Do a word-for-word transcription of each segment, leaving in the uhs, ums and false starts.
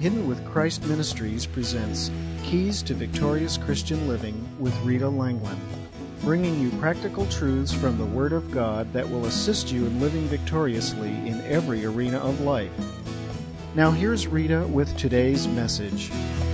Hidden with Christ Ministries presents Keys to Victorious Christian Living with Rita Langland, bringing you practical truths from the Word of God that will assist you in living victoriously in every arena of life. Now here's Rita with today's message.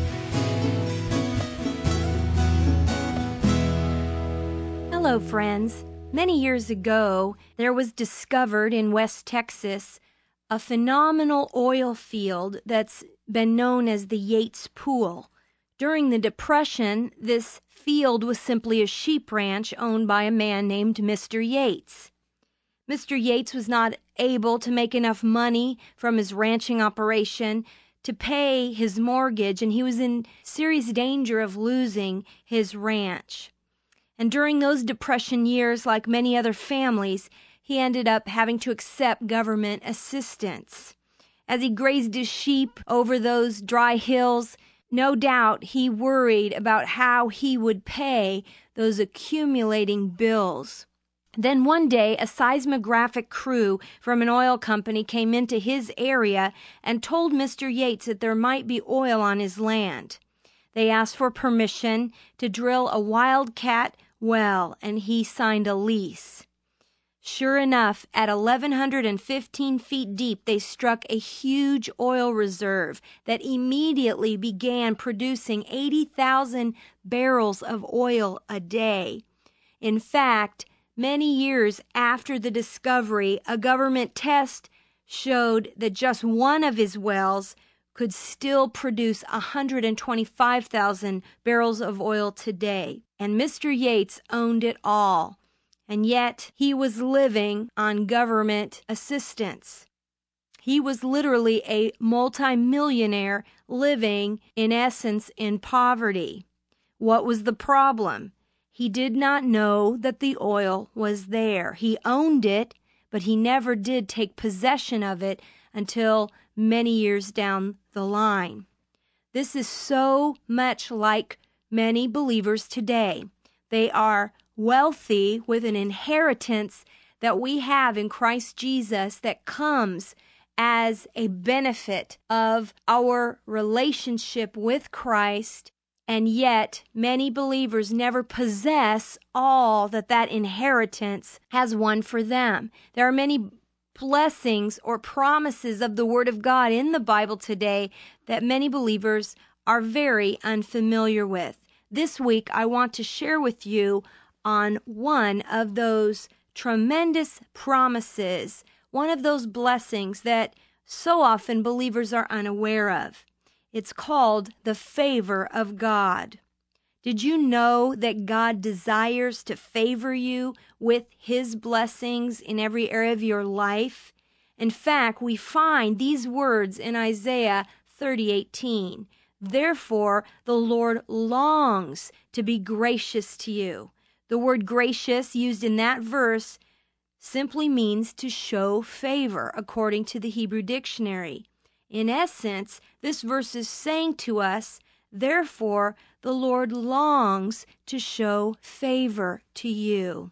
Hello, friends. Many years ago, there was discovered in West Texas a phenomenal oil field that's been known as the Yates Pool. During the Depression, this field was simply a sheep ranch owned by a man named Mister Yates. Mister Yates was not able to make enough money from his ranching operation to pay his mortgage, and he was in serious danger of losing his ranch. And during those Depression years, like many other families, he ended up having to accept government assistance. As he grazed his sheep over those dry hills, no doubt he worried about how he would pay those accumulating bills. Then one day, a seismographic crew from an oil company came into his area and told Mister Yates that there might be oil on his land. They asked for permission to drill a wildcat well, and he signed a lease. Sure enough, at eleven fifteen feet deep, they struck a huge oil reserve that immediately began producing eighty thousand barrels of oil a day. In fact, many years after the discovery, a government test showed that just one of his wells could still produce one hundred twenty-five thousand barrels of oil today. And Mister Yates owned it all. And yet he was living on government assistance. He was literally a multimillionaire living, in essence, in poverty. What was the problem? He did not know that the oil was there. He owned it, but he never did take possession of it until many years down the line. This is so much like many believers today. They are wealthy with an inheritance that we have in Christ Jesus that comes as a benefit of our relationship with Christ, and yet many believers never possess all that that inheritance has won for them. There are many blessings or promises of the Word of God in the Bible today that many believers are very unfamiliar with. This week, I want to share with you on one of those tremendous promises, one of those blessings that so often believers are unaware of. It's called the favor of God. Did you know that God desires to favor you with His blessings in every area of your life? In fact, we find these words in Isaiah thirty eighteen. Therefore, the Lord longs to be gracious to you. The word gracious used in that verse simply means to show favor, according to the Hebrew dictionary. In essence, this verse is saying to us, therefore, the Lord longs to show favor to you.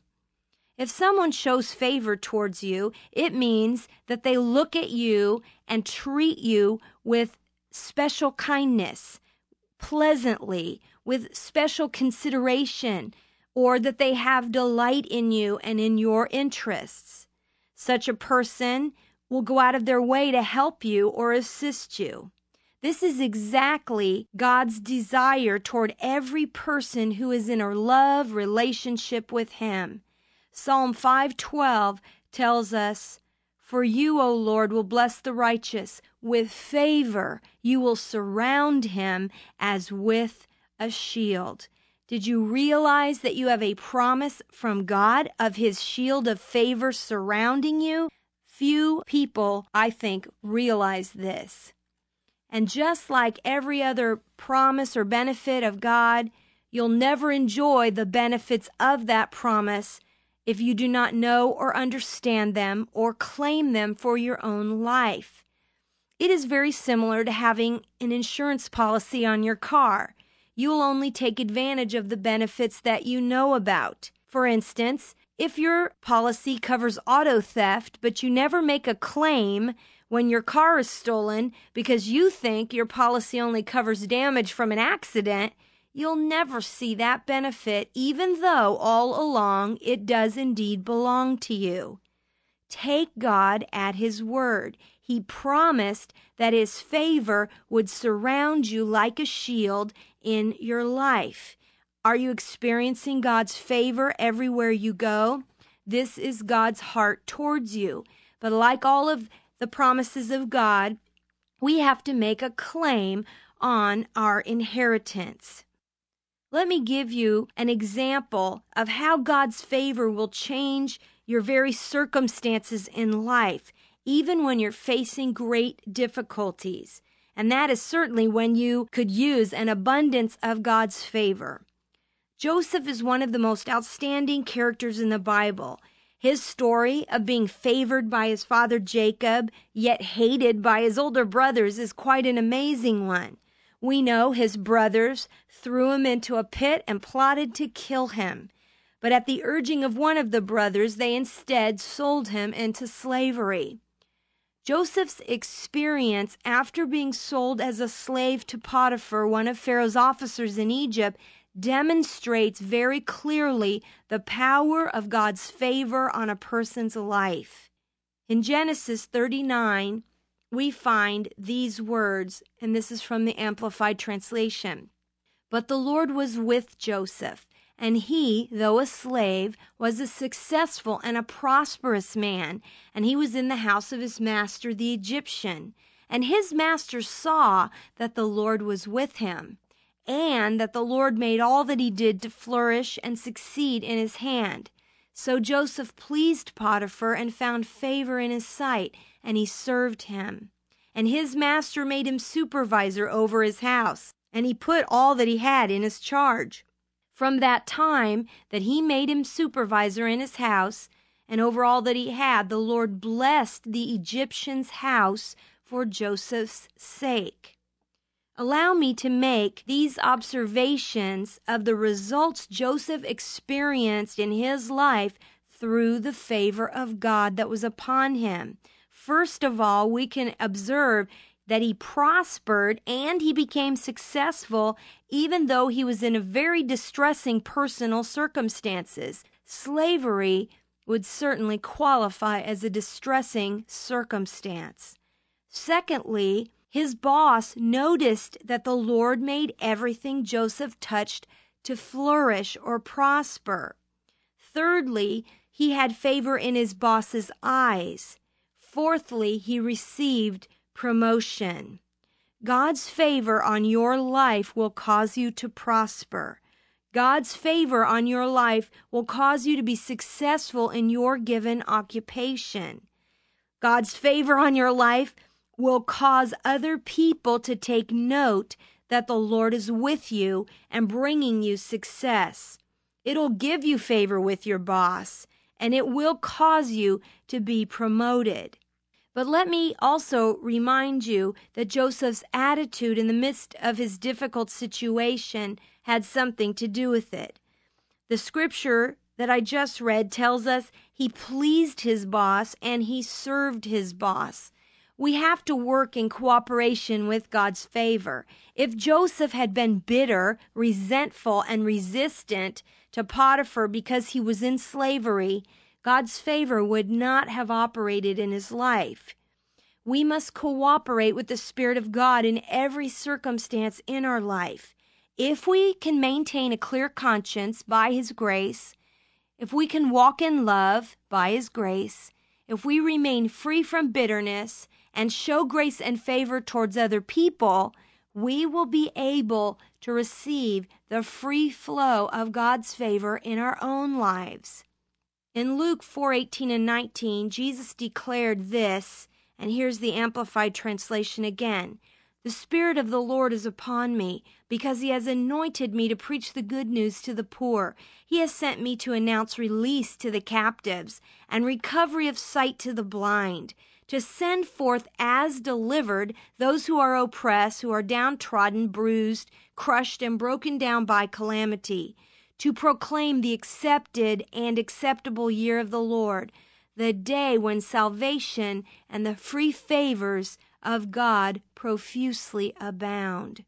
If someone shows favor towards you, it means that they look at you and treat you with special kindness, pleasantly, with special consideration, or that they have delight in you and in your interests. Such a person will go out of their way to help you or assist you. This is exactly God's desire toward every person who is in a love relationship with Him. Psalm five twelve tells us, "For you, O Lord, will bless the righteous. With favor you will surround him as with a shield." Did you realize that you have a promise from God of His shield of favor surrounding you? Few people, I think, realize this. And just like every other promise or benefit of God, you'll never enjoy the benefits of that promise if you do not know or understand them or claim them for your own life. It is very similar to having an insurance policy on your car. You will only take advantage of the benefits that you know about. For instance, if your policy covers auto theft, but you never make a claim when your car is stolen because you think your policy only covers damage from an accident, you'll never see that benefit, even though all along it does indeed belong to you. Take God at His word. He promised that His favor would surround you like a shield in your life. Are you experiencing God's favor everywhere you go? This is God's heart towards you. But like all of the promises of God, we have to make a claim on our inheritance. Let me give you an example of how God's favor will change your very circumstances in life, even when you're facing great difficulties. And that is certainly when you could use an abundance of God's favor. Joseph is one of the most outstanding characters in the Bible. His story of being favored by his father Jacob, yet hated by his older brothers, is quite an amazing one. We know his brothers threw him into a pit and plotted to kill him. But at the urging of one of the brothers, they instead sold him into slavery. Joseph's experience after being sold as a slave to Potiphar, one of Pharaoh's officers in Egypt, demonstrates very clearly the power of God's favor on a person's life. In Genesis thirty-nine, we find these words, and this is from the Amplified Translation. But the Lord was with Joseph, and he, though a slave, was a successful and a prosperous man, and he was in the house of his master the Egyptian. And his master saw that the Lord was with him, and that the Lord made all that he did to flourish and succeed in his hand. So Joseph pleased Potiphar and found favor in his sight, and he served him. And his master made him supervisor over his house, and he put all that he had in his charge. From that time that he made him supervisor in his house, and over all that he had, the Lord blessed the Egyptian's house for Joseph's sake. Allow me to make these observations of the results Joseph experienced in his life through the favor of God that was upon him. First of all, we can observe that he prospered and he became successful even though he was in a very distressing personal circumstances. Slavery would certainly qualify as a distressing circumstance. Secondly, his boss noticed that the Lord made everything Joseph touched to flourish or prosper. Thirdly, he had favor in his boss's eyes. Fourthly, he received promotion. God's favor on your life will cause you to prosper. God's favor on your life will cause you to be successful in your given occupation. God's favor on your life will cause other people to take note that the Lord is with you and bringing you success. It'll give you favor with your boss, and it will cause you to be promoted. But let me also remind you that Joseph's attitude in the midst of his difficult situation had something to do with it. The scripture that I just read tells us he pleased his boss and he served his boss. We have to work in cooperation with God's favor. If Joseph had been bitter, resentful, and resistant to Potiphar because he was in slavery, God's favor would not have operated in his life. We must cooperate with the Spirit of God in every circumstance in our life. If we can maintain a clear conscience by His grace, if we can walk in love by His grace, if we remain free from bitterness and show grace and favor towards other people, we will be able to receive the free flow of God's favor in our own lives. In Luke four eighteen and nineteen, Jesus declared this, and here's the Amplified Translation again. The Spirit of the Lord is upon me, because He has anointed me to preach the good news to the poor. He has sent me to announce release to the captives and recovery of sight to the blind, to send forth as delivered those who are oppressed, who are downtrodden, bruised, crushed, and broken down by calamity, to proclaim the accepted and acceptable year of the Lord, the day when salvation and the free favors of God profusely abound.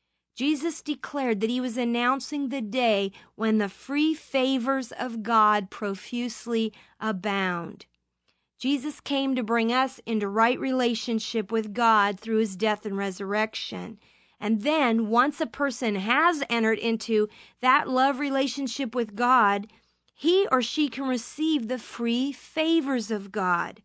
Jesus declared that he was announcing the day when the free favors of God profusely abound. Jesus came to bring us into right relationship with God through his death and resurrection. And then, once a person has entered into that love relationship with God, he or she can receive the free favors of God.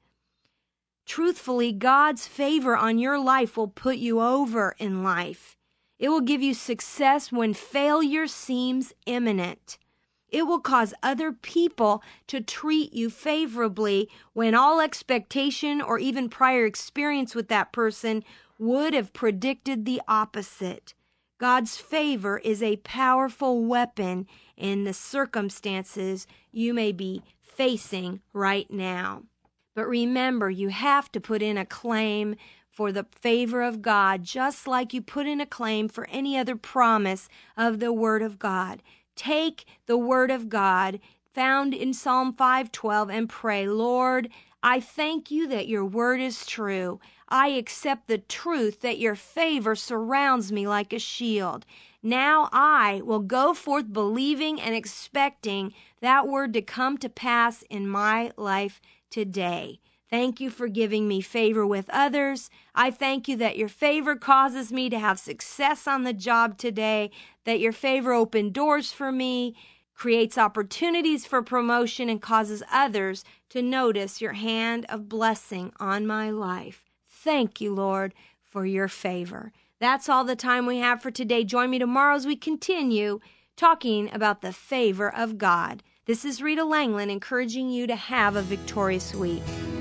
Truthfully, God's favor on your life will put you over in life. It will give you success when failure seems imminent. It will cause other people to treat you favorably when all expectation or even prior experience with that person would have predicted the opposite. God's favor is a powerful weapon in the circumstances you may be facing right now. But remember, you have to put in a claim for the favor of God, just like you put in a claim for any other promise of the Word of God. Take the Word of God found in Psalm five twelve and pray, Lord, I thank you that your word is true. I accept the truth that your favor surrounds me like a shield. Now I will go forth believing and expecting that word to come to pass in my life today. Thank you for giving me favor with others. I thank you that your favor causes me to have success on the job today, that your favor opened doors for me, creates opportunities for promotion, and causes others to notice your hand of blessing on my life. Thank you, Lord, for your favor. That's all the time we have for today. Join me tomorrow as we continue talking about the favor of God. This is Rita Langland encouraging you to have a victorious week.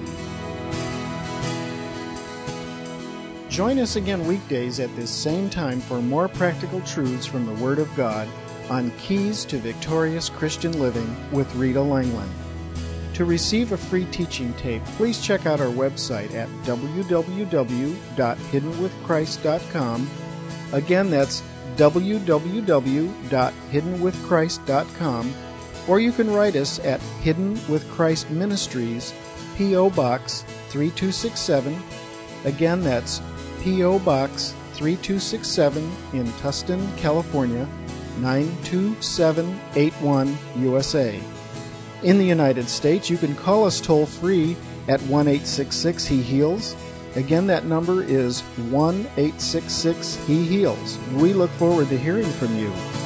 Join us again weekdays at this same time for more practical truths from the Word of God on Keys to Victorious Christian Living with Rita Langland. To receive a free teaching tape, please check out our website at w w w dot hidden with christ dot com. Again, that's w w w dot hidden with christ dot com, or you can write us at Hidden with Christ Ministries, P O. Box three two six seven. Again, that's P O. Box three two six seven in Tustin, California, nine two seven eight one, U S A. In the United States, you can call us toll-free at one eight six six He Heals. Again, that number is one eight six six He Heals. We look forward to hearing from you.